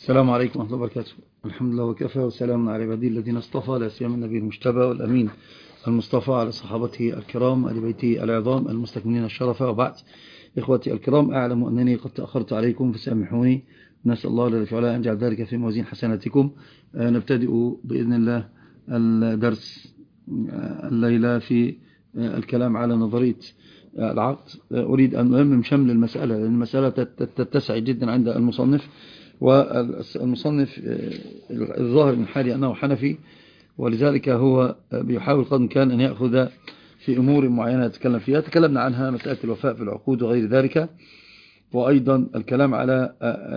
السلام عليكم ورحمة الله وبركاته. الحمد لله وكفى وسلام على عباده الذين اصطفى، لا سيما النبي المجتبى والأمين المصطفى على صحابته الكرام آل بيته العظام المستكملين الشرف. وبعد، إخوتي الكرام، أعلم أنني قد تأخرت عليكم فسامحوني. نسأل الله الذي في علاه أن يجعل ذلك في موازين حسناتكم. نبتدئ بإذن الله الدرس الليلة في الكلام على نظرية العقد. أريد أن أمم شمل المسألة، لأن المسألة تتسع جدا عند المصنف. والمصنف الظاهر من حالي أنه حنفي، ولذلك هو بيحاول قدر الإمكان أن يأخذ في أمور معينة يتكلم فيها. تكلمنا عنها مسألة الوفاء في العقود وغير ذلك، وأيضا الكلام على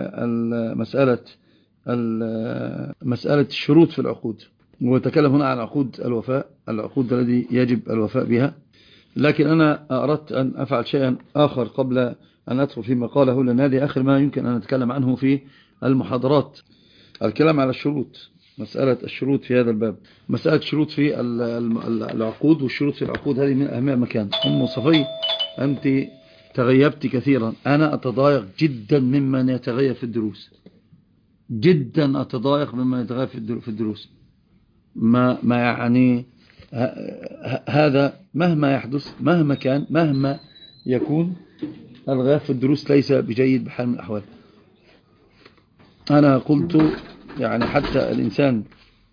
مسألة الشروط في العقود، وتكلم هنا عن عقود الوفاء، العقود الذي يجب الوفاء بها. لكن أنا أردت أن أفعل شيئا آخر قبل أن أدخل فيما قاله، لأن هذه آخر ما يمكن أن نتكلم عنه في المحاضرات. الكلام على الشروط، مسألة الشروط في هذا الباب، مسألة الشروط في العقود، والشروط في العقود هذه من أهم مكان. أم صفي، أنت تغيبت كثيرا، أنا أتضايق جدا ممن يتغيب في الدروس، جدا أتضايق ممن يتغيب في الدروس. ما يعني هذا مهما يحدث، مهما كان، مهما يكون، الغياب في الدروس ليس بجيد بحال من الأحوال. أنا قلت يعني حتى الإنسان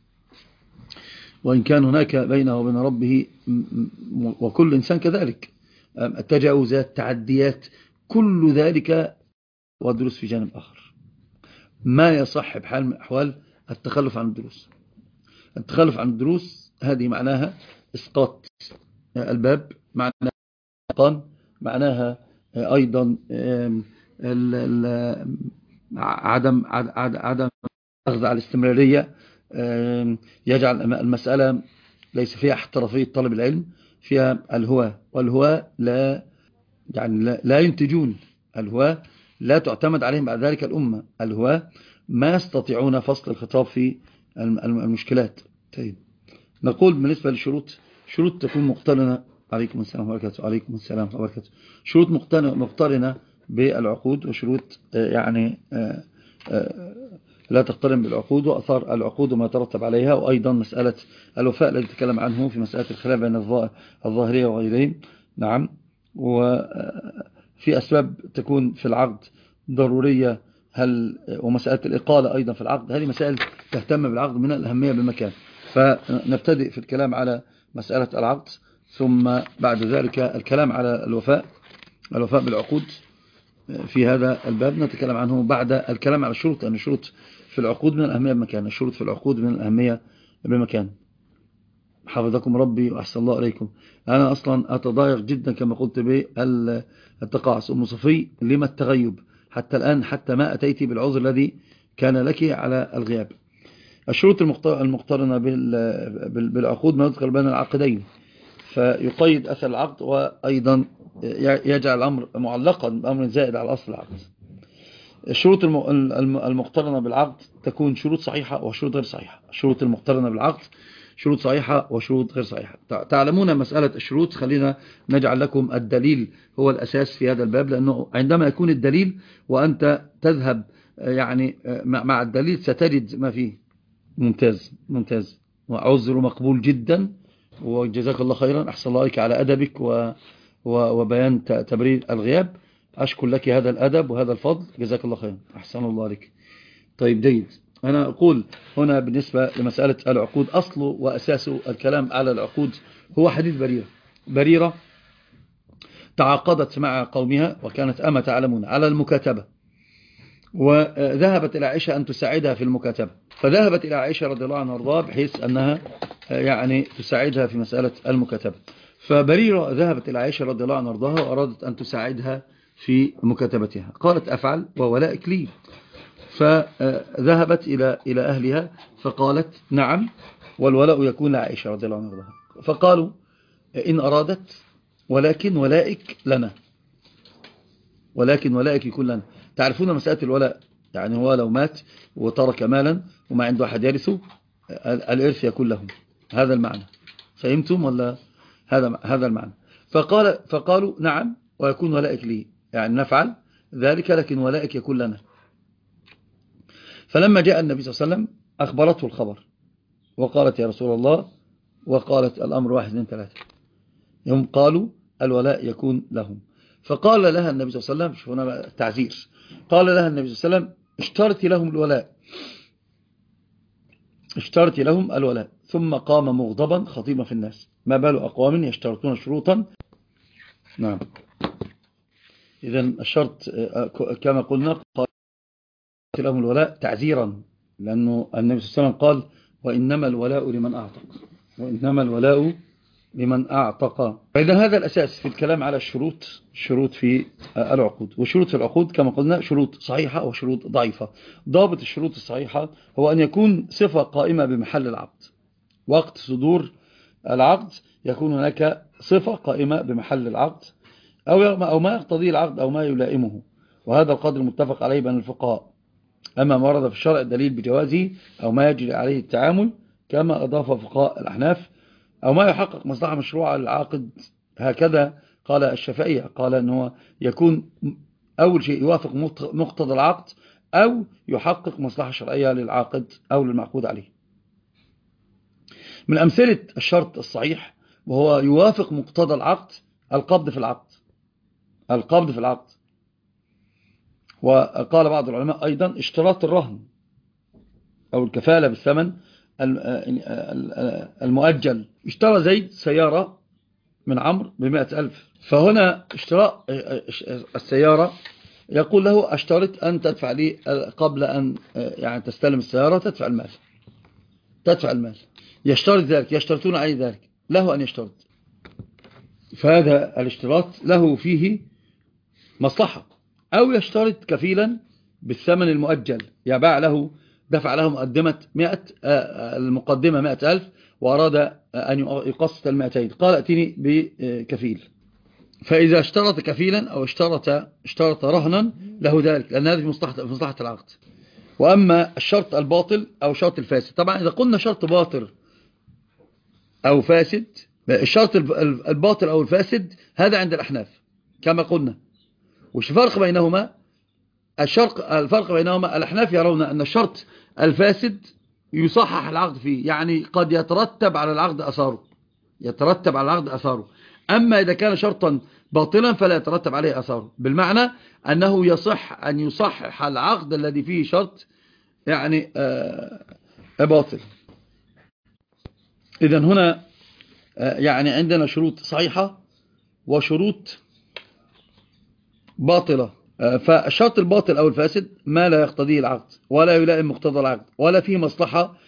وإن كان هناك بينه وبين ربه، وكل إنسان كذلك، التجاوزات، تعديات، كل ذلك، والدروس في جانب آخر. ما يصح بحال من الأحوال التخلف عن الدروس. التخلف عن الدروس هذه معناها إسقاط الباب، معناها أيضا عدم أخذ على الاستمرارية، يجعل المسألة ليس فيها احترافية طالب العلم، فيها الهواء، والهواء لا ينتجون، الهواء لا تعتمد عليهم بعد ذلك الأمة، الهواء ما يستطيعون فصل الخطاب في المشكلات. طيب، نقول بالنسبة للشروط، شروط تكون مقترنة، عليكم السلام وبركاته، عليكم السلام وبركاته، شروط مقترنة بالعقود، وشروط يعني لا تقترن بالعقود، وأثار العقود وما يترتب عليها، وأيضا مسألة الوفاء الذي تكلم عنه في مسألة الخلاف بين الظاهرية وغيرهم. نعم، وفي أسباب تكون في العقد ضرورية، ومسألة الإقالة أيضا في العقد، هذه مسائل تهتم بالعقد من الأهمية بمكان. فنبتدئ في الكلام على مسألة العقد، ثم بعد ذلك الكلام على الوفاء بالعقود. في هذا الباب نتكلم عنه بعد الكلام على الشروط، لأن الشروط في العقود من الأهمية بمكان، الشروط في العقود من الأهمية بمكان. حفظكم ربي وأحسن الله عليكم. أنا أصلا أتضايق جدا كما قلت بالتقاعس. أم صفي، لما التغيب حتى الآن، حتى ما أتيت بالعذر الذي كان لك على الغياب. الشروط المقترنة بالعقود ما يذكر بين العقدين، فيقيد أثر العقد، وأيضا يجعل الأمر معلقا بأمر زائد على أصل العقد. الشروط المقترنة بالعقد تكون شروط صحيحة وشروط غير صحيحة. الشروط المقترنة بالعقد شروط صحيحة وشروط غير صحيحة. تعلمون مسألة الشروط، خلينا نجعل لكم الدليل هو الأساس في هذا الباب، لأنه عندما يكون الدليل وأنت تذهب يعني مع الدليل ستجد ما فيه. ممتاز ممتاز، وعذر مقبول جدا، وجزاك الله خيرا، أحسن الله عليك على أدبك وبيان تبرير الغياب. أشكر لك هذا الأدب وهذا الفضل، جزاك الله خيرا، أحسن الله عليك. طيب جيد، أنا أقول هنا بالنسبة لمسألة العقود، أصله وأساسه الكلام على العقود هو حديث بريرة تعاقدت مع قومها، وكانت أما تعلمون على المكاتبة، وذهبت إلى عائشة أن تساعدها في المكاتبة، فذهبت إلى عائشة رضي الله عنها وارضاها بحيث أنها يعني تساعدها في مسألة المكاتبة. فبريرة ذهبت إلى عائشة رضي الله عنها وارضاها وأرادت أن تساعدها في مكاتبتها، قالت أفعل وولائك لي. فذهبت إلى أهلها فقالت نعم، والولاء يكون لعائشة رضي الله عنها وارضاها. فقالوا إن أرادت ولكن ولائك لنا، ولكن ولائك يكون لنا. تعرفون مسألة الولاء، يعني هو لو مات وترك مالا وما عنده أحد يرثه، الإرث يكون لهم، هذا المعنى. فهمتم ولا؟ هذا المعنى. فقالوا نعم ويكون ولائك لي، يعني نفعل ذلك لكن ولائك يكون لنا. فلما جاء النبي صلى الله عليه وسلم أخبرته الخبر وقالت يا رسول الله، وقالت الأمر 1 2 3. هم قالوا الولاء يكون لهم. فقال لها النبي صلى الله عليه وسلم، شوف هنا تعزير، قال لها النبي صلى الله عليه وسلم اشترتي لهم الولاء، اشترتي لهم الولاء. ثم قام مغضبا خطيبا في الناس: ما بال أقوام يشترطون شروطا. نعم. إذن الشرط كما قلنا قال لهم الولاء تعزيرا، لأنه النبي صلى الله عليه وسلم قال وإنما الولاء لمن أعتق، وإنما الولاء لمن أعتق. فإذا هذا الأساس في الكلام على الشروط في العقود. وشروط في العقود كما قلنا شروط صحيحة وشروط ضعيفة. ضابط الشروط الصحيحة هو أن يكون صفة قائمة بمحل العقد، وقت صدور العقد يكون هناك صفة قائمة بمحل العقد أو ما يقتضيه العقد أو ما يلائمه، وهذا القدر متفق عليه بين الفقهاء. أما ما ورد في الشرع الدليل بجوازه أو ما يجري عليه التعامل كما أضاف فقهاء الأحناف، أو ما يحقق مصلحة مشروعة للعاقد، هكذا قال الشافعية، قال أنه يكون أول شيء يوافق مقتضى العقد أو يحقق مصلحة شرعية للعاقد أو للمعقود عليه. من أمثلة الشرط الصحيح وهو يوافق مقتضى العقد القبض في العقد، القبض في العقد. وقال بعض العلماء أيضا اشتراط الرهن أو الكفالة بالثمن المؤجل. اشترى زيد سيارة من عمرو ب100,000، فهنا اشتراء السيارة يقول له اشترط أن تدفع لي قبل أن يعني تستلم السيارة تدفع المال. يشترط ذلك، يشترطون عليه ذلك، له أن يشترط. فهذا الاشتراط له فيه مصلحة. أو يشترط كفيلا بالثمن المؤجل، يباع له، دفع له المقدمة 100,000 وأراد أن يقسط 200، قال ائتني بكفيل. فإذا اشترط كفيلا أو اشترط رهنا له ذلك، لأن هذه مصلحة العقد. وأما الشرط الباطل أو شرط الفاسد، طبعا إذا قلنا شرط باطل أو فاسد، الشرط الباطل أو الفاسد هذا عند الأحناف كما قلنا. وش الفرق بينهما؟ الفرق بينهما الأحناف يرون أن الشرط الفاسد يصحح العقد فيه، يعني قد يترتب على العقد أثاره، أما إذا كان شرطا باطلا فلا يترتب عليه أثاره، بالمعنى أنه يصح أن يصحح العقد الذي فيه شرط يعني باطل. إذن هنا يعني عندنا شروط صحيحة وشروط باطلة. فالشرط الباطل أو الفاسد ما لا يقتضيه العقد ولا يلائم مقتضى العقد ولا فيه مصلحة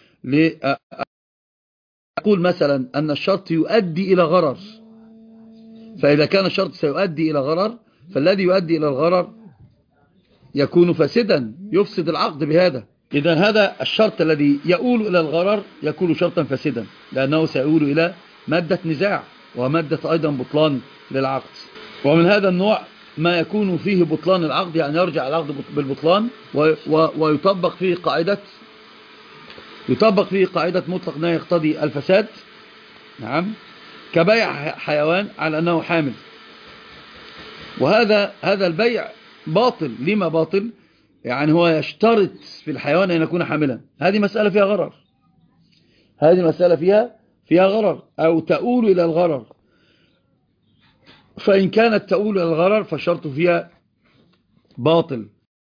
أقول مثلا أن الشرط يؤدي إلى غرر، فإذا كان الشرط سيؤدي إلى غرر فالذي يؤدي إلى الغرر يكون فاسدا، يفسد العقد بهذا. إذن هذا الشرط الذي يؤول إلى الغرر يكون شرطا فاسدا، لأنه سيؤول إلى مادة نزاع ومادة أيضا بطلان للعقد. ومن هذا النوع ما يكون فيه بطلان العقد، يعني يرجع العقد بالبطلان ويطبق فيه قاعدة مطلق لا يقتضي الفساد. نعم، كبيع حيوان على أنه حامل، هذا البيع باطل. لما باطل؟ يعني هو يشترط في الحيوان أن يكون حاملا، هذه مسألة فيها غرر أو تؤول إلى الغرر. فإن كانت تؤول إلى الغرر فالشرط فيها باطل.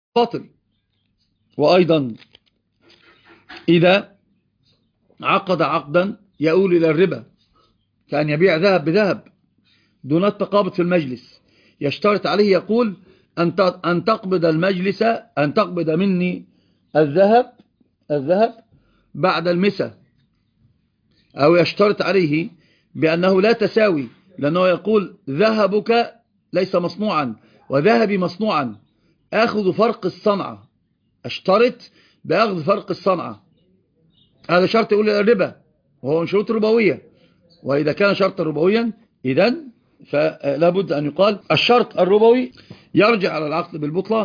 وأيضا إذا عقد عقدا يؤول إلى الربا، كأن يبيع ذهب بذهب دون التقابض في المجلس، يشترط عليه يقول أن تقبض المجلس، أن تقبض مني الذهب بعد المسا، أو يشترط عليه بأنه لا تساوي، لأنه يقول ذهبك ليس مصنوعا وذهبي مصنوعا، أخذ فرق الصنعة، اشترط بأخذ فرق الصنعة. هذا شرط يقول الربا وهو من شروط ربوية، وإذا كان شرطا ربويا إذن فلا بد أن يقال الشرط الربوي يرجع على العقد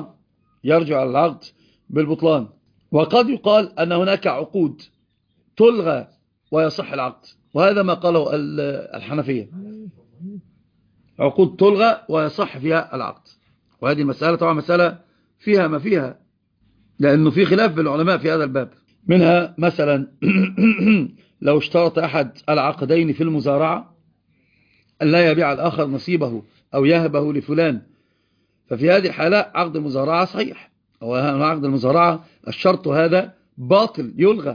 بالبطلان. وقد يقال أن هناك عقود تلغى ويصح العقد، وهذا ما قاله الحنفية، عقود تلغى ويصح فيها العقد. وهذه المسألة طبعا مسألة فيها ما فيها، لأنه في خلاف بين العلماء في هذا الباب. منها مثلا لو اشترط أحد العقدين في المزارعة أن لا يبيع الآخر نصيبه أو يهبه لفلان، ففي هذه الحالة عقد المزارعة صحيح، أو عقد المزارعة الشرط هذا باطل يلغى.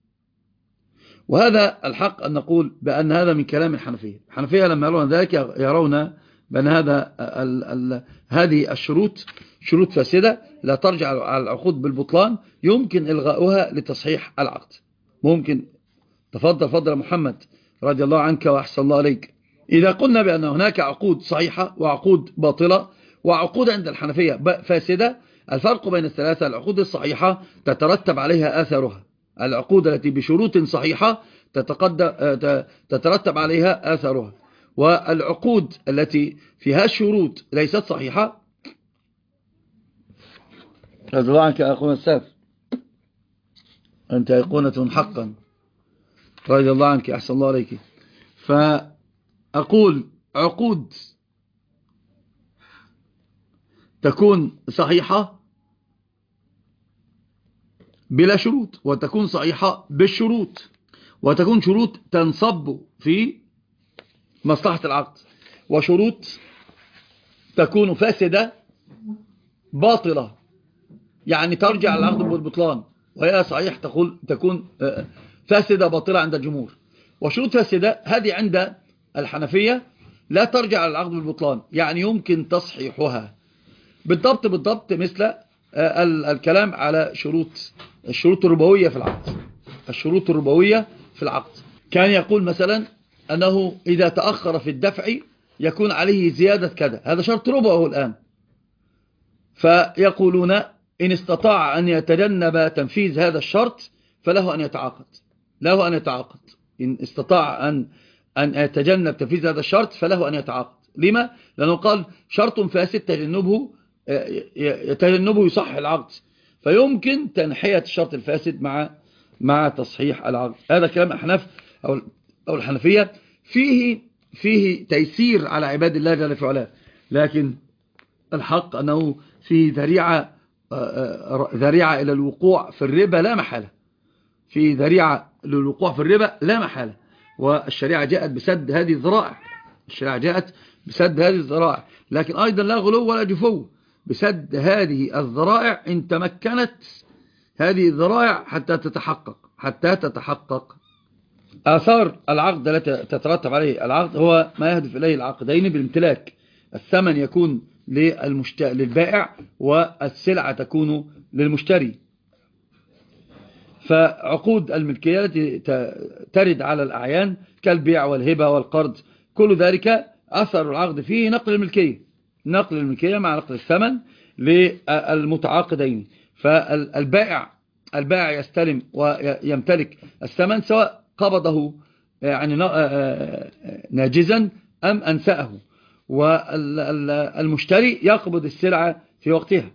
وهذا الحق أن نقول بأن هذا من كلام الحنفية. الحنفية لما يرون ذلك يرون بأن هذه الشروط شروط فاسدة لا ترجع على العقود بالبطلان، يمكن إلغاؤها لتصحيح العقد. ممكن. تفضل محمد رضي الله عنك وأحسن الله عليك. إذا قلنا بأن هناك عقود صحيحة وعقود باطلة وعقود عند الحنفية فاسدة، الفرق بين الثلاثة: العقود الصحيحة تترتب عليها آثارها، العقود التي بشروط صحيحة تترتب عليها آثارها، والعقود التي فيها الشروط ليست صحيحة. رضي الله عنك أخونا الساف، أنت أيقونة حقا، رضي الله عنك أحسن الله عليك. فأقول عقود تكون صحيحة بلا شروط، وتكون صحيحة بالشروط، وتكون شروط تنصب في مصلحة العقد، وشروط تكون فاسدة باطلة يعني ترجع العقد بالبطلان، وهي صحيح تكون فاسدة باطلة عند الجمهور. وشروط فاسدة هذه عند الحنفية لا ترجع على العقد بالبطلان، يعني يمكن تصحيحها بالضبط مثل الكلام على الشروط الربوية في العقد. الشروط الربوية في العقد كان يقول مثلا أنه إذا تأخر في الدفع يكون عليه زيادة كذا، هذا شرط ربوي الآن. فيقولون إن استطاع أن يتجنب تنفيذ هذا الشرط فله أن يتعاقد، له أن يتعاقد. إن استطاع أن يتجنب تنفيذ هذا الشرط فله أن يتعاقد. لما؟ لأنه قال شرط فاسد تجنبه يصحح العقد، فيمكن تنحية الشرط الفاسد مع تصحيح العقد. هذا كلام أحناف أو الحنفية فيه تيسير على عباد الله جل في علاه، لكن الحق أنه فيه ذريعة إلى الوقوع في الربا لا محالة، في ذريعة للوقوع في الربا لا محالة. والشريعة جاءت بسد هذه الذرائع، الشريعة جاءت بسد هذه الذرائع، لكن أيضا لا غلو ولا جفو، بسد هذه الذرائع إن تمكنت هذه الذرائع حتى تتحقق. آثار العقد التي تترتب عليه العقد هو ما يهدف إليه العقدين بالامتلاك. الثمن يكون للبائع والسلعة تكون للمشتري. فعقود الملكية التي ترد على الأعيان كالبيع والهبة والقرض، كل ذلك أثر العقد فيه نقل الملكية مع نقل الثمن للمتعاقدين. فالبائع يستلم ويمتلك الثمن سواء قبضه يعني ناجزا أم أنسأه، والمشتري يقبض السلعة في وقتها.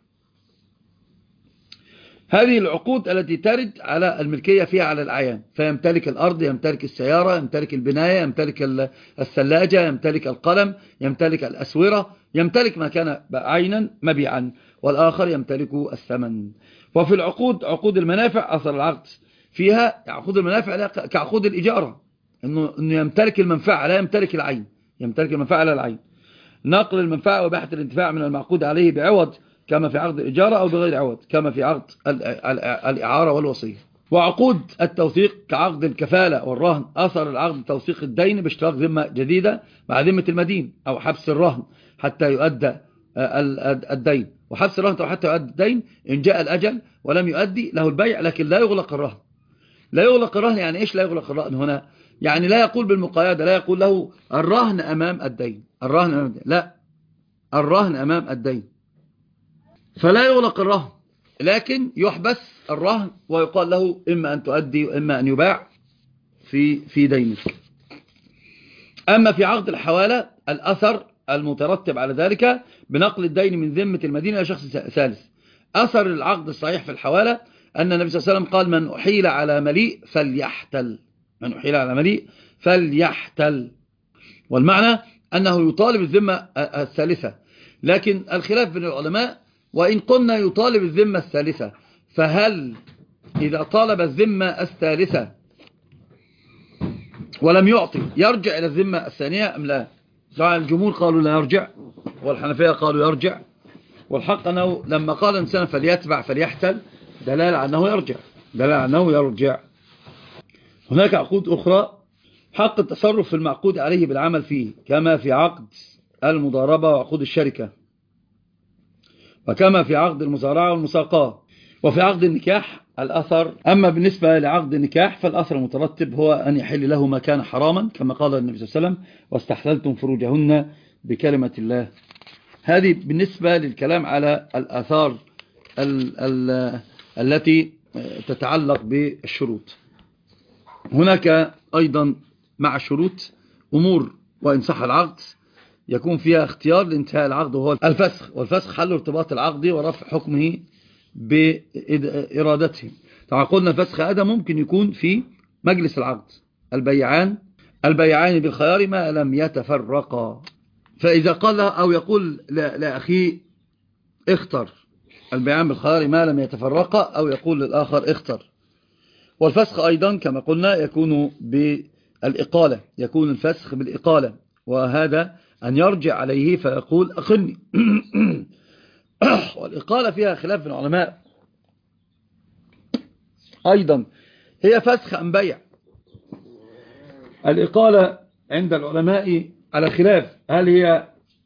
هذه العقود التي ترد على الملكية فيها على الأعيان، فيمتلك الأرض، يمتلك السيارة، يمتلك البناية، يمتلك الثلاجة، يمتلك القلم، يمتلك الأسورة، يمتلك ما كان عينا مبيعا، والآخر يمتلك الثمن. وفي العقود عقود المنافع أثر العقد فيها عقود المنافع كعقود الإجارة، إنه يمتلك المنفعة لا يمتلك العين، يمتلك المنفعة لا العين. نقل المنفعة وباحة الانتفاع من المعقود عليه بعوض كما في عقد الإجارة أو بغير عوض كما في عقد الإعارة والوصية. وعقود التوثيق كعقد الكفالة والرهن أثر العقد توثيق الدين باشتراك ذمة جديدة مع ذمة المدين، أو حبس الرهن حتى يؤدى الدين. وحبس الرهن حتى يؤدى الدين إن جاء الأجل ولم يؤدي له البيع، لكن لا يغلق الرهن. لا يغلق الرهن يعني إيش لا يغلق الرهن هنا؟ يعني لا يقول بالمقايدة، لا يقول له الرهن أمام الدين، الرهن أمام الدين، لا، الرهن أمام الدين. فلا يغلق الرهن، لكن يحبس الرهن ويقال له إما أن تؤدي وإما أن يباع في دينك. أما في عقد الحوالة الأثر المترتب على ذلك بنقل الدين من ذمة المدينة إلى شخص ثالث. أثر العقد الصحيح في الحوالة أن النبي صلى الله عليه وسلم قال من أحيل على مليء فليحتل، من أحيل على مليء فليحتل، والمعنى أنه يطالب الذمة الثالثة. لكن الخلاف بين العلماء وإن قلنا يطالب الذمة الثالثة، فهل إذا طالب الذمة الثالثة ولم يعطي يرجع إلى الذمة الثانية أم لا؟ الجمهور قالوا لا يرجع، والحنفية قالوا يرجع، والحق أنه لما قال إنسان فليتبع فليحتل دلالة أنه يرجع. هناك عقود أخرى حق التصرف في المعقود عليه بالعمل فيه، كما في عقد المضاربة وعقود الشركة، وكما في عقد المزارعة والمساقاة، وفي عقد النكاح الأثر. أما بالنسبة لعقد النكاح فالأثر المترتب هو أن يحل له ما كان حراما، كما قال النبي صلى الله عليه وسلم واستحللتم فروجهن بكلمة الله. هذه بالنسبة للكلام على الآثار التي تتعلق بالشروط. هناك أيضا مع الشروط أمور وإن صح العقد يكون فيها اختيار لانتهاء العقد، وهو الفسخ، والفسخ حل ارتباط العقد ورفع حكمه بإرادته. طبعا قلنا الفسخ هذا ممكن يكون في مجلس العقد، البيعان بالخيار ما لم يتفرقا. فإذا قال أو يقول لأخيه اختر، البيعان بالخيار ما لم يتفرقا، أو يقول للآخر اختر. والفسخ أيضا كما قلنا يكون بالإقالة، يكون الفسخ بالإقالة، وهذا أن يرجع عليه فيقول أقلني. والإقالة فيها خلاف بين العلماء أيضا، هي فسخ أم بيع؟ الإقالة عند العلماء على خلاف، هل هي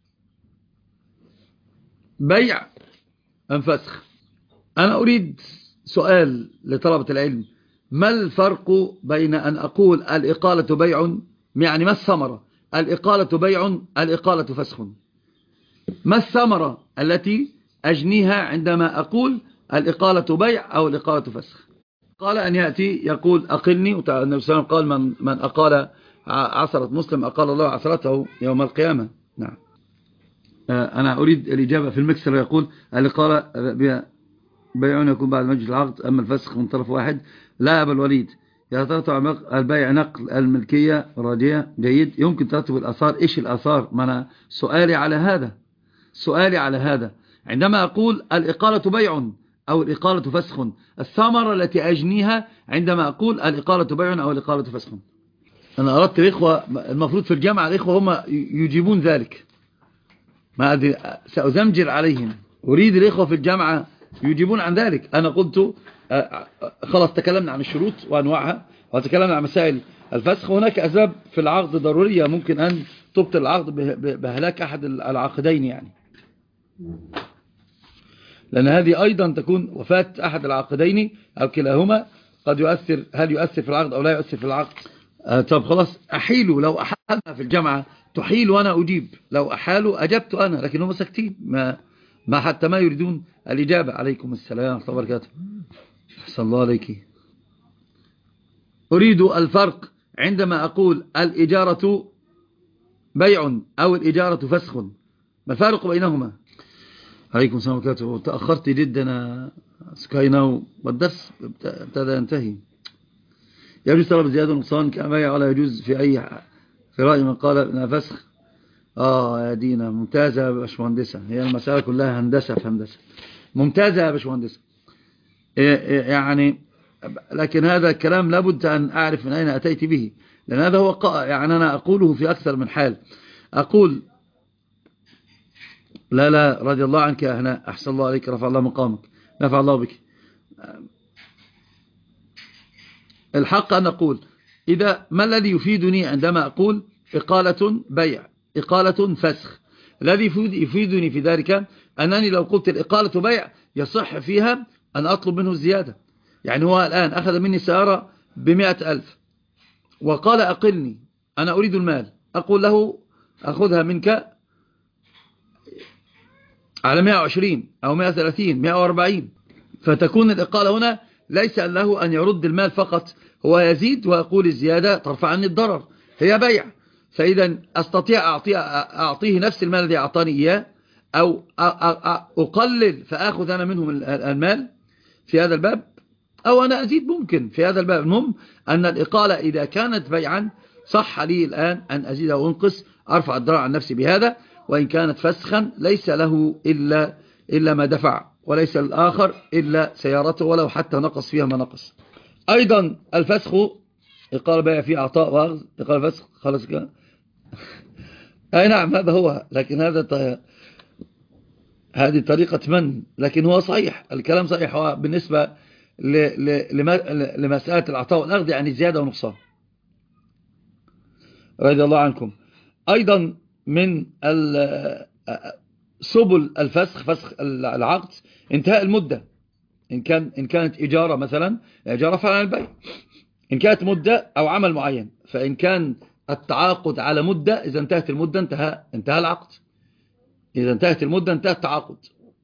بيع أم فسخ؟ أنا أريد سؤال لطلبة العلم، ما الفرق بين أن أقول الإقالة بيع، يعني ما الثمرة؟ الإقالة بيع، الإقالة فسخ. ما الثمرة التي أجنيها عندما أقول الإقالة بيع أو الإقالة فسخ؟ قال أن يأتي يقول أقلني، والنبي صلى الله عليه وسلم قال من أقال عثرة مسلم أقال الله عثرته يوم القيامة. نعم. أنا أريد الإجابة في المكسر. يقول الإقالة بيع يكون بعد مجلس العقد، أما الفسخ من طرف واحد. لا أبا الوليد، يترتب البيع نقل الملكية راجية جيد، يمكن ترتب الآثار. إيش الآثار؟ ما أنا سؤالي على هذا عندما أقول الإقالة بيع أو الإقالة فسخ، الثمرة التي أجنيها عندما أقول الإقالة بيع أو الإقالة فسخ. أنا أردت الإخوة المفروض في الجامعة الإخوة هم يجيبون ذلك، ما أدري سأزمجر عليهم. أريد الإخوة في الجامعة يجيبون عن ذلك. أنا قلت خلاص تكلمنا عن الشروط وأنواعها، وتكلمنا عن مسائل الفسخ. هناك أسباب في العقد ضرورية ممكن أن تبطل العقد بهلاك أحد العاقدين، يعني لأن هذه أيضا تكون وفاة أحد العاقدين أو كلاهما قد يؤثر، هل يؤثر في العقد أو لا يؤثر في العقد. طب خلاص أحيلوا، لو أحالنا في الجامعة تحيل وأنا أجيب، لو أحالوا أجبت أنا، لكن هم ساكتين ما حتى ما يريدون الإجابة. عليكم السلام ورحمة الله وبركاته. أحسن الله عليك. أريد الفرق عندما أقول الإجارة بيع أو الإجارة فسخ، ما الفارق بينهما؟ عليكم السلام ورحمة الله وبركاته. تأخرت جدا سكاينا والدرس ابتدى ينتهي. يجوز طلب زيادة ونقصان كما ولا يجوز في رأي من قال انها فسخ. يا دينا ممتازة يا باشمهندسة، هي المسألة كلها هندسة في هندسة. ممتازة يا باشمهندسة. يعني لكن هذا الكلام لابد أن أعرف من أين أتيت به، لأن هذا هو يعني أنا أقوله في أكثر من حال. أقول لا رضي الله عنك يا هناء، أحسن الله عليك، رفع الله مقامك، نفع الله بك. الحق أن أقول ما الذي يفيدني عندما أقول إقالة بيع إقالة فسخ؟ الذي يفيدني في ذلك أنني لو قلت الإقالة بيع يصح فيها أن أطلب منه الزيادة. يعني هو الآن أخذ مني سيارة ب100,000 وقال أقلني، أنا أريد المال، أقول له أخذها منك على 120 أو 130 140، فتكون الإقالة هنا ليس له أن يرد المال فقط، هو يزيد ويقول الزيادة ترفع عني الضرر، هي بيع. فإذا أستطيع أعطيه نفس المال الذي أعطاني إياه، أو أقلل فأخذ أنا منهم المال في هذا الباب، أو أنا أزيد ممكن في هذا الباب. المهم أن الإقالة إذا كانت بيعا صح لي الآن أن أزيد أو أنقص، أرفع الضرر عن نفسي بهذا. وإن كانت فسخا ليس له إلا إلا ما دفع، وليس الآخر إلا سيارته ولو حتى نقص فيها ما نقص. أيضا الفسخ يقال بقى في عطاء وأخذ، يقال فسخ خلاص كده. أي نعم هذا هو، لكن هذه طريقة من، لكن هو صحيح، الكلام صحيح. هو بالنسبة لمسألة العطاء والأخذ يعني زيادة ونقصان رضي الله عنكم. أيضا من سبل الفسخ، فسخ العقد، انتهاء المدة. إن كانت إجارة مثلا، إجارة فعلا البيع. إن كانت مدة أو عمل معين، فإن كان التعاقد على مدة، إذا انتهت المدة انتهى العقد. إذا انتهت المدة انتهى التعاقد.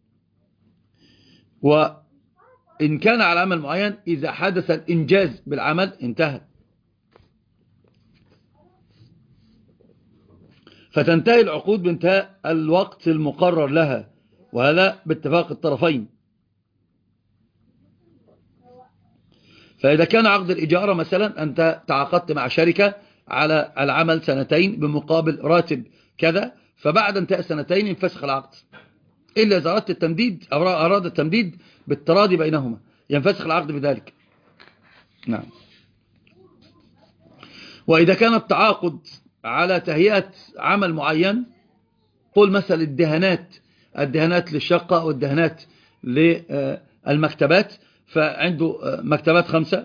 وإن كان على عمل معين، إذا حدث الإنجاز بالعمل انتهى. فتنتهي العقود بانتهاء الوقت المقرر لها، وهذا باتفاق الطرفين. فإذا كان عقد الإجارة مثلا، أنت تعاقدت مع شركة على العمل 2 بمقابل راتب كذا، فبعد انتهاء 2 ينفسخ العقد، إلا إذا أردت التمديد أو أراد التمديد بالتراضي بينهما، ينفسخ العقد بذلك. نعم. وإذا كان التعاقد على تهيئة عمل معين، قل مثلا الدهانات للشقة والدهانات للمكتبات، فعنده مكتبات 5.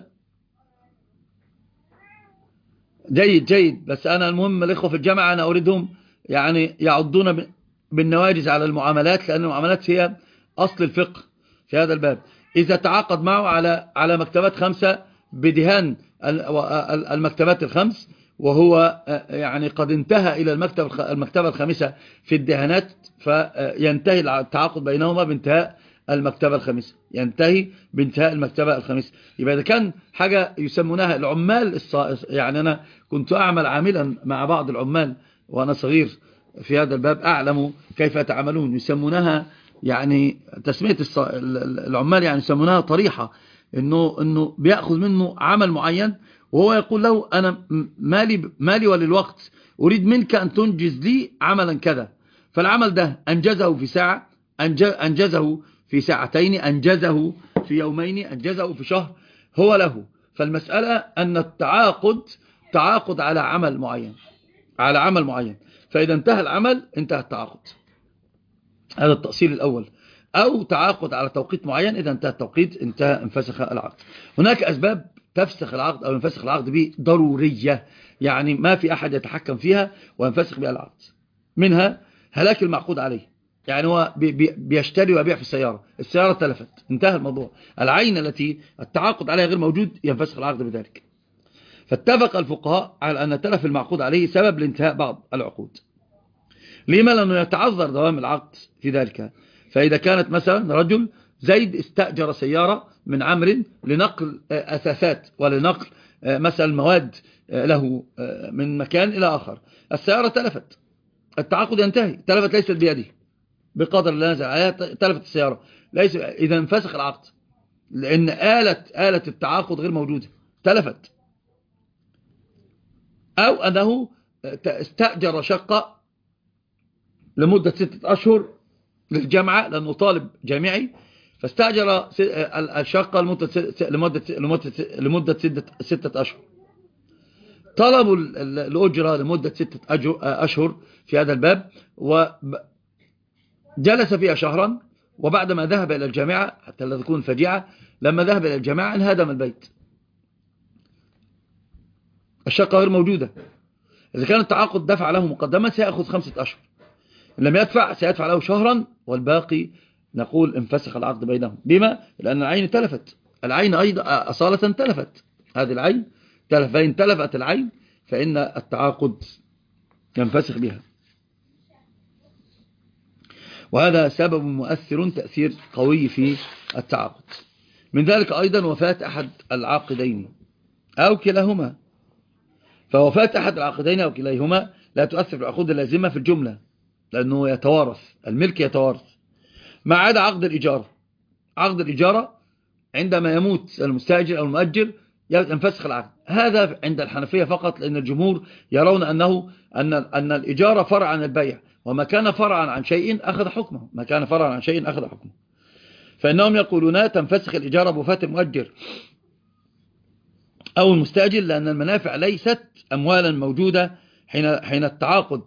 جيد، بس أنا المهم الإخوة في الجامعة أنا أريدهم يعني يعضون بالنواجز على المعاملات، لأن المعاملات هي أصل الفقه في هذا الباب. إذا تعاقد معه على مكتبات 5 بدهان المكتبات 5، وهو يعني قد انتهى إلى المكتبة 5 في الدهانات، فينتهي التعاقد بينهما بانتهاء المكتبة 5، ينتهي بانتهاء المكتبة 5. يبقى إذا كان حاجة يسمونها العمال يعني أنا كنت أعمل عاملا مع بعض العمال وأنا صغير في هذا الباب، أعلم كيف يتعاملون. يسمونها يعني تسمية العمال، يعني يسمونها طريحة، إنه بيأخذ منه عمل معين، وهو يقول له أنا مالي وللوقت، أريد منك أن تنجز لي عملا كذا. فالعمل ده أنجزه في ساعة، أنجزه في 2 ساعة، أنجزه في 2 يومين، أنجزه في شهر، هو له. فالمسألة أن التعاقد تعاقد على عمل معين، فإذا انتهى العمل انتهى التعاقد. هذا التأصيل الأول. أو تعاقد على توقيت معين، إذا انتهى التوقيت انفسخ العقد. هناك أسباب تفسخ العقد أو ينفسخ العقد به ضرورية، يعني ما في أحد يتحكم فيها وينفسخ بها العقد. منها هلاك المعقود عليه، يعني هو بيشتري ويبيع في السيارة تلفت، انتهى الموضوع. العين التي التعاقد عليها غير موجود، ينفسخ العقد بذلك. فاتفق الفقهاء على أن تلف المعقود عليه سبب لانتهاء بعض العقود. لما؟ لأنه يتعذر دوام العقد في ذلك. فإذا كانت مثلا رجل زيد استأجر سيارة من عمرو لنقل أثاثات ولنقل مثلا مواد له من مكان إلى آخر، السيارة تلفت، التعاقد ينتهي. تلفت ليست بيده، بقدر الله نزل عليها تلفت السيارة، إذا انفسخ العقد، لأن آلة التعاقد غير موجودة، تلفت. أو أنه استأجر شقة لمدة 6 أشهر للجامعة، لأنه طالب جامعي، فاستأجر الشقة لمدة 6 أشهر. طلبوا الأجرة لمدة 6 أشهر في هذا الباب، وجلس فيها شهرا، وبعدما ذهب إلى الجامعة، حتى لا تكون فجيعة، لما ذهب إلى الجامعة انهدم البيت، الشقة غير موجودة. إذا كان التعاقد دفع له مقدما سيأخذ 5 أشهر، إن لم يدفع سيدفع له شهرا، والباقي نقول انفسخ العقد بينهم. بما؟ لأن العين تلفت، العين أيضا أصالة تلفت، هذه العين تلفت، فإن تلفت العين فإن التعاقد ينفسخ بها. وهذا سبب مؤثر تأثير قوي في التعاقد. من ذلك أيضا وفاة أحد العاقدين أو كلاهما. فوفاة أحد العاقدين أو كليهما لا تؤثر في العقود اللازمة في الجملة، لأنه يتوارث، الملك يتوارث، ما عدا عقد الإجارة. عقد الإجارة عندما يموت المستأجر أو المؤجر ينفسخ العقد. هذا عند الحنفية فقط، لأن الجمهور يرون أن الإجارة فرع عن البيع، وما كان فرعا عن شيء أخذ حكمه، ما كان فرعا عن شيء أخذ حكمه. فإنهم يقولون تنفسخ الإجارة بوفاة المؤجر أو المستأجر، لأن المنافع ليست أموالا موجودة حين التعاقد.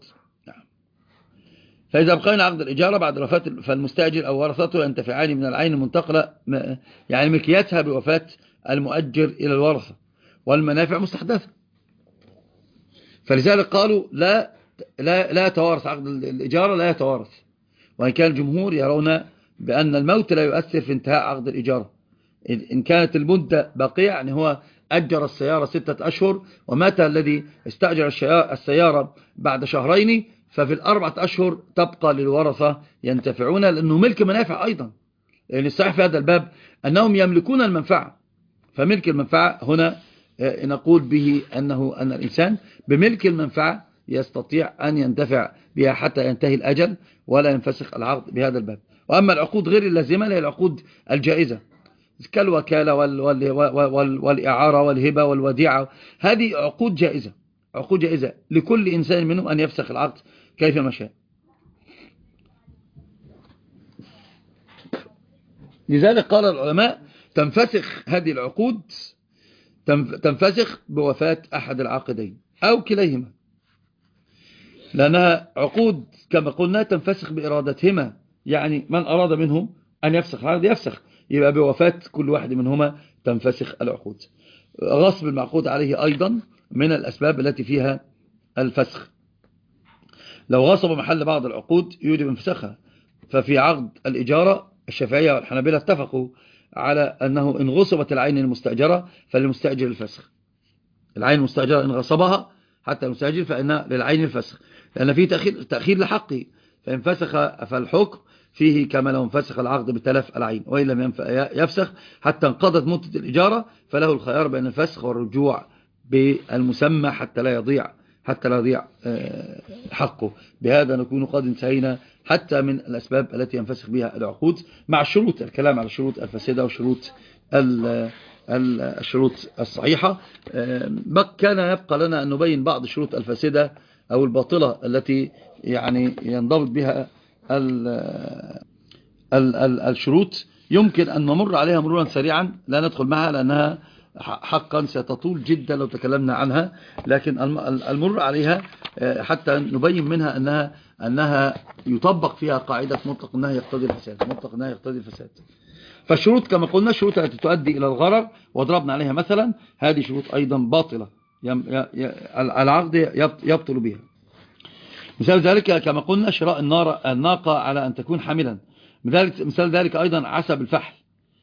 فإذا بقينا عقد الإجارة بعد وفاة فالمستأجر أو ورثته ينتفعان من العين المنتقلة، يعني ملكيتها بوفاة المؤجر إلى الورثة، والمنافع مستحدثة. فلذلك قالوا لا يتوارث عقد الإجارة، لا يتوارث، وإن كان الجمهور يرون بأن الموت لا يؤثر في انتهاء عقد الإجارة. إن كانت المدة باقية، يعني هو أجر السيارة 6 أشهر ومات الذي استأجر السيارة بعد شهرين، ففي 4 أشهر تبقى للورثة ينتفعون، لأنه ملك منافع أيضا. يعني الصحيح في هذا الباب أنهم يملكون المنفعة، فملك المنفعة هنا نقول به أن الإنسان بملك المنفعة يستطيع أن ينتفع بها حتى ينتهي الأجل ولا ينفسخ العقد بهذا الباب. وأما العقود غير اللازمة هي العقود الجائزة كالوكالة والإعارة والهبة والوديعة، هذه عقود جائزة، عقود جائزة لكل إنسان منهم أن يفسخ العقد كيف ما شاء. لذلك قال العلماء تنفسخ هذه العقود، تنفسخ بوفاة أحد العاقدين أو كليهما، لأنها عقود كما قلنا تنفسخ بإرادتهما، يعني من أراد منهم أن يفسخ العقد يفسخ، يبقى بوفاة كل واحد منهما تنفسخ العقود. غصب المعقود عليه أيضا من الأسباب التي فيها الفسخ، لو غصب محل بعض العقود يوجب انفساخها. ففي عقد الإجارة الشافعية والحنابلة اتفقوا على أنه إن غصبت العين المستأجرة فللمستأجر الفسخ. العين المستأجرة إن غصبها حتى المستأجر فإن للعين الفسخ، لأن فيه تأخير لحقه، فإن فسخ فالحكم فيه كما لو انفسخ العقد بتلف العين، وإن لم يفسخ حتى انقضت مدة الإجارة فله الخيار بين الفسخ والرجوع بالمسمى حتى لا يضيع حقه. بهذا نكون قد انتهينا حتى من الأسباب التي ينفسخ بها العقود، مع الشروط، الكلام على الشروط الفاسدة وشروط الشروط الصحيحة. كان يبقى لنا أن نبين بعض الشروط الفاسدة أو الباطلة التي يعني ينضبط بها الشروط، يمكن أن نمر عليها مرورا سريعا لا ندخل معها لأنها حقا ستطول جدا لو تكلمنا عنها، لكن المر عليها حتى نبين منها أنها يطبق فيها قاعدة مطلق النهي يقتضي الفساد. فالشروط كما قلنا الشروط التي تؤدي إلى الغرر وضربنا عليها مثلا، هذه شروط أيضا باطلة العقد يبطل بها. مثال ذلك كما قلنا شراء الناقة على أن تكون حاملا. مثال ذلك أيضا عسب الفحل،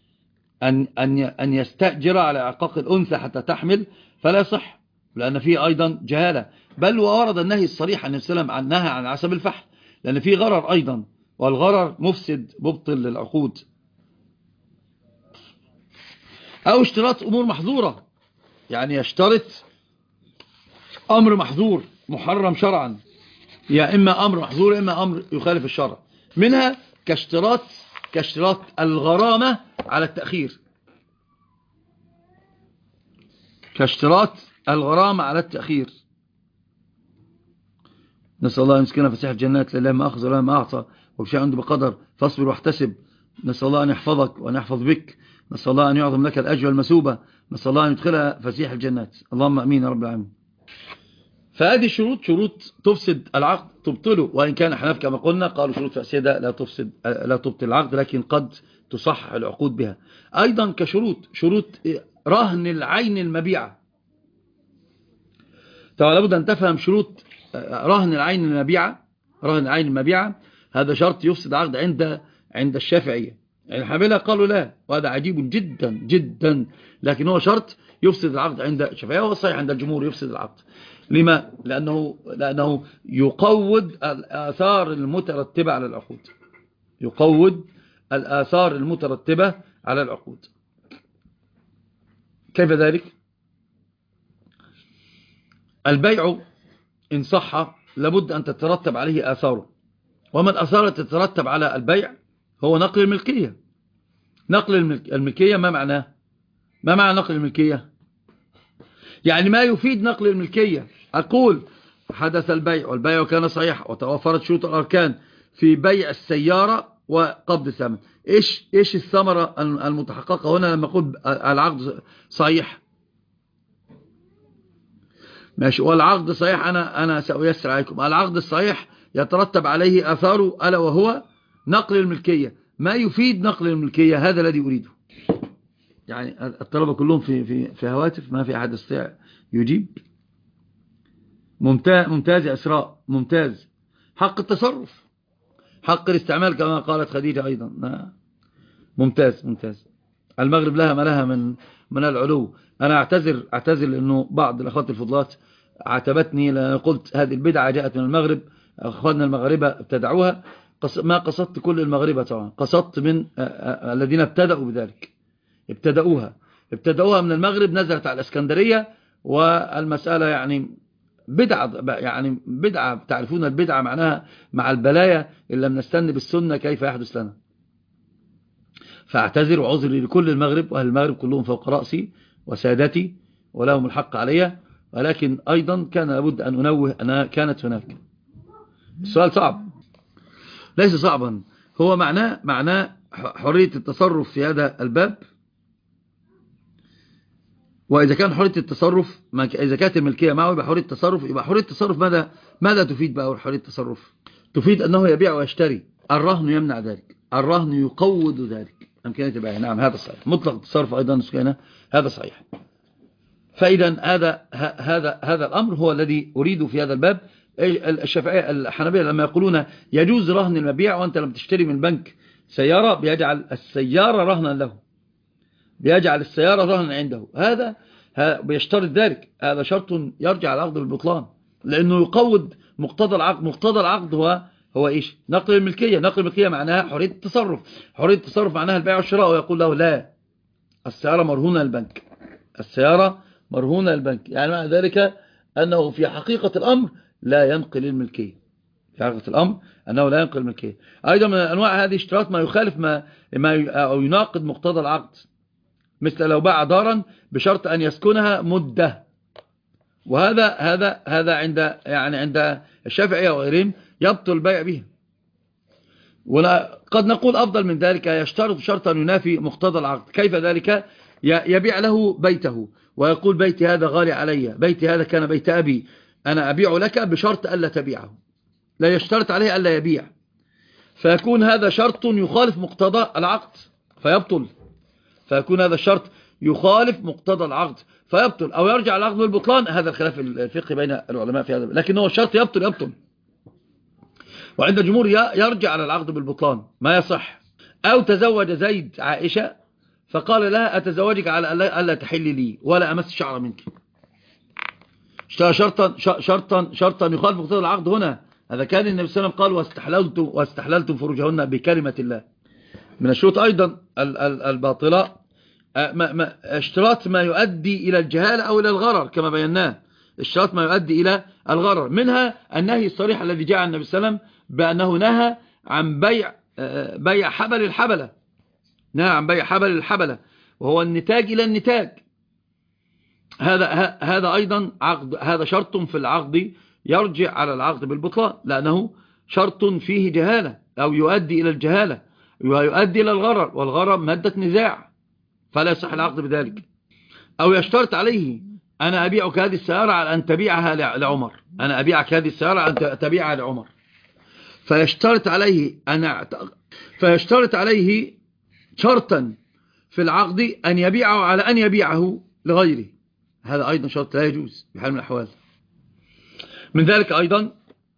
أن يستأجر على عقاق الأنثى حتى تحمل فلا صح، لأن فيه أيضا جهالة، بل وورد النهي الصريح عن السلام عن نهى عن عسب الفحل، لأن فيه غرر أيضا، والغرر مفسد مبطل للعقود. أو اشتراط أمور محظورة، يعني يشترط أمر محظور محرم شرعا، يا إما أمر محظور يا إما أمر يخالف الشرع، منها كاشتراط الغرامة على التأخير، كاشتراط الغرامة على التأخير. نسأل الله أن يسكننا فسيح الجنات، لله ما أخذ ولا ما أعطى وبشيء عنده بقدر، فاصبر واحتسب. نسأل الله أن يحفظك وأن يحفظ بك، نسأل الله أن يعظم لك الأجر والمثوبة، نسأل الله أن يدخلها فسيح الجنات، اللهم أمين يا رب العالمين. فهذه شروط تفسد العقد تبطله، وإن كان حناف كما قلنا قالوا شروط فاسدة لا تبطل العقد، لكن قد تصحح العقود بها. أيضا شروط رهن العين المبيعة. طبعا لابد أن تفهم شروط رهن العين المبيعة، هذا شرط يفسد عقد عند الشافعية. يعني الحنابلة قالوا لا، وهذا عجيب جدا جدا، لكن هو شرط يفسد العقد عند الشافعية، والصحيح عند الجمهور يفسد العقد. لما؟ لأنه يقود الآثار المترتبة على العقود، كيف ذلك؟ البيع إن صح لابد أن تترتب عليه آثاره، وما الآثار التي تترتب على البيع هو نقل الملكية. نقل الملكية ما معناه؟ نقل الملكية؟ يعني ما يفيد نقل الملكية. أقول حدث البيع والبيع كان صحيح وتوفرت شروط الأركان في بيع السيارة وقبض الثمن، إيش الثمرة المتحققة هنا لما أقول العقد صحيح؟ ماشي. والعقد صحيح أنا سأيسر عليكم. العقد الصحيح يترتب عليه أثاره ألا وهو نقل الملكية. ما يفيد نقل الملكية هذا الذي أريده. يعني الطلبة كلهم في هواتف، ما في أحد يستطيع يجيب. ممتاز يا إسراء، ممتاز. حق التصرف، حق الاستعمال كما قالت خديجة أيضا. ممتاز. المغرب لها ما لها من العلو. أنا أعتذر لأنه بعض الأخوات الفضلات عاتبتني لأن قلت هذه البدعة جاءت من المغرب، أخواننا المغاربة ابتدعوها. ما قصدت كل المغاربة طبعا، قصدت من الذين ابتدأوا بذلك، ابتدأوها من المغرب، نزلت على الإسكندرية، والمسألة يعني بدعة. تعرفون البدعة معناها مع البلايا إن لم نستنى بالسنة كيف يحدث لنا. فاعتذر وعذري لكل المغرب، وأهل المغرب كلهم فوق رأسي وسادتي ولهم الحق علي، ولكن أيضا كان لابد أن أنوه أنها كانت هناك. السؤال صعب، ليس صعبا، هو معناه حرية التصرف في هذا الباب. وإذا كان حرية التصرف، إذا كانت الملكية معه يبقى حرية التصرف. يبقى حرية التصرف ماذا تفيد بقى حرية التصرف؟ تفيد أنه يبيع ويشتري. الرهن يمنع ذلك، الرهن يقوض ذلك، أمكانية البيع. نعم هذا صحيح. مطلق التصرف أيضا هذا صحيح. فإذا هذا الأمر هو الذي أريد في هذا الباب. الشافعية الحنبلة لما يقولون يجوز رهن المبيع، وأنت لما تشتري من بنك سيارة بيجعل السيارة رهنا له، بيجعل السيارة رهنا عنده، هذا بيشترط ذلك. هذا شرط يرجع العقد بالبطلان، لأنه يقوض مقتضى العقد. مقتضى العقد هو إيش؟ نقل الملكية. نقل الملكية معناها حرية التصرف. حرية التصرف معناها البيع والشراء. ويقول له لا، السيارة مرهونة البنك، السيارة مرهونة البنك. يعني معنى ذلك أنه في حقيقة الأمر لا ينقل الملكية. في حقيقة الأمر أنه لا ينقل الملكية. أيضا من أنواع هذه اشتراط ما يخالف أو يناقض مقتضى العقد، مثل لو باع دارا بشرط أن يسكنها مدة، وهذا عند الشافعية وغيرهم يبطل البيع به. وقد نقول أفضل من ذلك، يشترط شرطا ينافي مقتضى العقد. كيف ذلك؟ يبيع له بيته ويقول بيتي هذا غالي علي، بيتي هذا كان بيت أبي، أنا أبيع لك بشرط ألا تبيعه. لا يشترط عليه ألا يبيع، فيكون هذا شرط يخالف مقتضى العقد فيبطل. فيكون هذا الشرط يخالف مقتضى العقد فيبطل، أو يرجع العقد بالبطلان. هذا الخلاف الفقهي بين العلماء في هذا، لكن هو الشرط يبطل. وعند الجمهور يرجع على العقد بالبطلان، ما يصح. أو تزوج زيد عائشة فقال لها أتزوجك على ألا تحلي لي ولا أمس شعر منك. اشترى شرطا يخالف مقتضى العقد هنا. هذا كان النبي صلى الله عليه وسلم قال واستحللتم فروجهن بكلمة الله. من الشروط أيضا الباطلة اشتراط ما يؤدي إلى الجهالة أو إلى الغرر كما بيناه. اشتراط ما يؤدي إلى الغرر، منها النهي الصريح الذي جاء عن النبي صلى الله عليه وسلم بأنه نهى عن بيع حبل الحبلة. نهى عن بيع حبل الحبلة وهو النتاج إلى النتاج. هذا أيضا عقد، هذا شرط في العقد يرجع على العقد بالبطلان، لأنه شرط فيه جهالة أو يؤدي إلى الجهالة ويؤدي إلى الغرر، والغرر مادة نزاع فلا يصح العقد بذلك. أو يشترط عليه أنا أبيعك هذه السيارة على أن تبيعها لعمر، أنا أبيعك هذه السيارة على أن تبيعها لعمر، فيشترط عليه شرطا في العقد أن يبيعه على أن يبيعه لغيره. هذا أيضا شرط لا يجوز بحال من الأحوال. من ذلك أيضا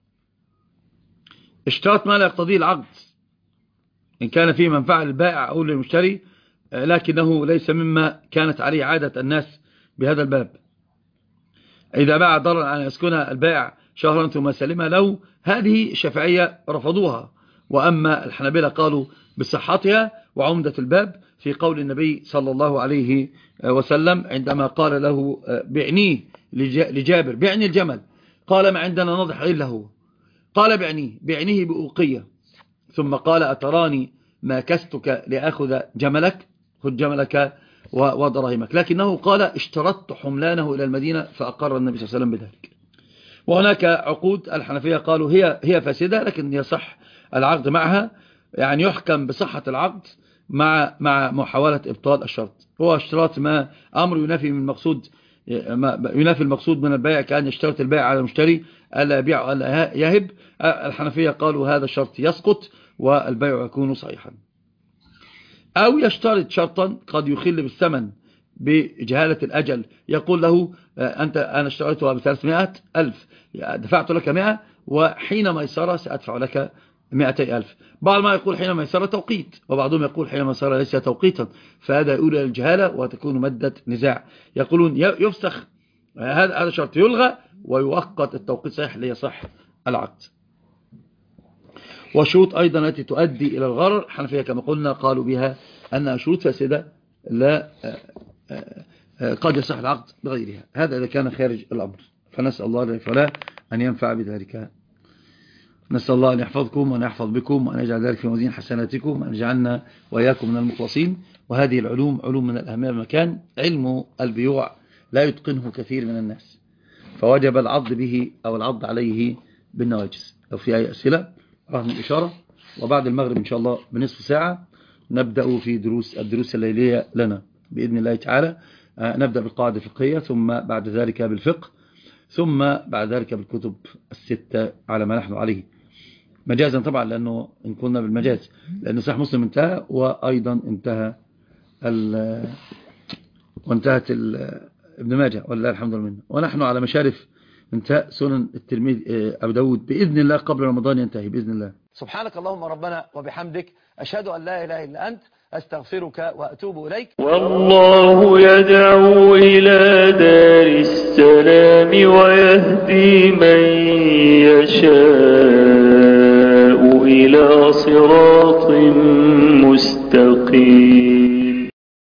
اشتراط ما لا يقتضيه العقد، إن كان فيه منفعة للبائع أو للمشتري لكنه ليس مما كانت عليه عادة الناس بهذا الباب. إذا باع ضررا على يسكنها البائع شهرا ثم سلمها له، هذه الشافعية رفضوها، وأما الحنابلة قالوا بصحتها. وعمدة الباب في قول النبي صلى الله عليه وسلم عندما قال له بعنيه لجابر، بعني الجمل، قال ما عندنا نضح إلا هو، قال بعنيه بأوقية، ثم قال أتراني ما كستك لأخذ جملك، خذ جملك ودراهمك. لكنه قال اشترطت حملانه إلى المدينة فأقر النبي صلى الله عليه وسلم بذلك. وهناك عقود الحنفية قالوا هي فاسدة لكن يصح العقد معها، يعني يحكم بصحة العقد مع محاولة إبطال الشرط. هو اشتراط ما أمر ينافي المقصود من البيع، كأن يشترط البيع على المشتري ألا يبيع وألا يهب. الحنفية قالوا هذا الشرط يسقط والبيع يكون صحيحا. أو يشترط شرطا قد يخل بالثمن بجهالة الأجل، يقول له أنا اشتريتها ب300,000 دفعت لك 100 وحين ميسرة سأدفع لك 200,000. بعض ما يقول حين ميسرة توقيت، وبعضهم يقول حين ميسرة ليس توقيتا، فهذا يقول إلى الجهالة وتكون مادة نزاع. يقولون يفسخ هذا شرط يلغى ويؤقت التوقيت صحيح ليصح العقد. وشروط أيضا التي تؤدي إلى الغرر الحنفية كما قلنا قالوا بها أنها شروط فاسدة لا قد يصح العقد بغيرها. هذا إذا كان خارج الأمر، فنسأل الله جل وعلا أن ينفع بذلك. نسأل الله أن يحفظكم وأن يحفظ بكم وأن يجعل ذلك في موازين حسناتكم وأن يجعلنا وإياكم من المخلصين. وهذه العلوم علوم من الأهمية بمكان. علم البيوع لا يتقنه كثير من الناس، فوجب العض به أو العض عليه بالنواجس. لو في أي أسئلة رهن الإشارة، وبعد المغرب إن شاء الله بنصف ساعة نبدأ في الدروس الليلية لنا بإذن الله تعالى. نبدأ بالقاعدة الفقهية، ثم بعد ذلك بالفقه، ثم بعد ذلك بالكتب الستة على ما نحن عليه مجازا طبعا، لأنه إن كنا بالمجاز، لأنه صحيح مسلم انتهى وأيضا وانتهت ابن ماجه ولله الحمد لله، ونحن على مشارف انتهاء سنن الترمذي أبو داود بإذن الله قبل رمضان ينتهي بإذن الله. سبحانك اللهم ربنا وبحمدك، أشهد أن لا إله إلا أنت، أستغفرك وأتوب إليك. والله يدعو إلى دار السلام ويهدي من يشاء إلى صراط مستقيم.